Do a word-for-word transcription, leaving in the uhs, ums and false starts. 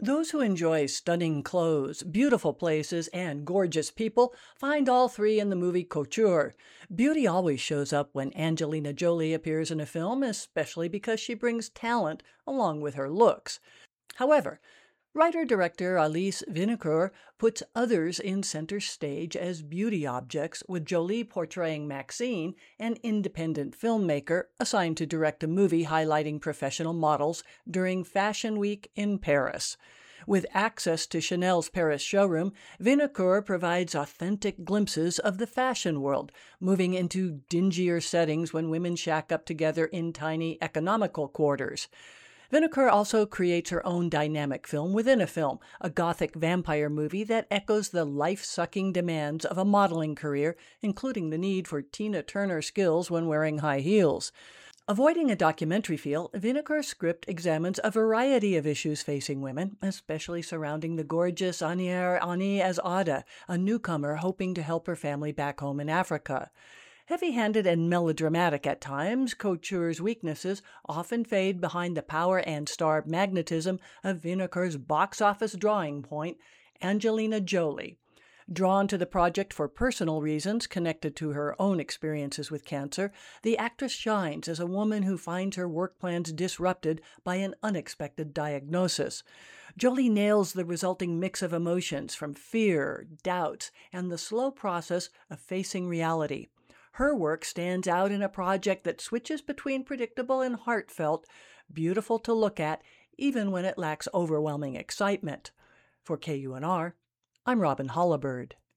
Those who enjoy stunning clothes, beautiful places, and gorgeous people find all three in the movie Couture. Beauty always shows up when Angelina Jolie appears in a film, especially because she brings talent along with her looks. However, writer-director Alice Winocour puts others in center stage as beauty objects, with Jolie portraying Maxine, an independent filmmaker assigned to direct a movie highlighting professional models during Fashion Week in Paris. With access to Chanel's Paris showroom, Winocour provides authentic glimpses of the fashion world, moving into dingier settings when women shack up together in tiny economical quarters. Winocour also creates her own dynamic film within a film, a gothic vampire movie that echoes the life-sucking demands of a modeling career, including the need for Tina Turner skills when wearing high heels. Avoiding a documentary feel, Winocour's script examines a variety of issues facing women, especially surrounding the gorgeous Anière Ani as Ada, a newcomer hoping to help her family back home in Africa. Heavy-handed and melodramatic at times, Couture's weaknesses often fade behind the power and star magnetism of Winocour's box office drawing point, Angelina Jolie. Drawn to the project for personal reasons connected to her own experiences with cancer, the actress shines as a woman who finds her work plans disrupted by an unexpected diagnosis. Jolie nails the resulting mix of emotions from fear, doubts, and the slow process of facing reality. Her work stands out in a project that switches between predictable and heartfelt, beautiful to look at, even when it lacks overwhelming excitement. For K U N R, I'm Robin Hollibird.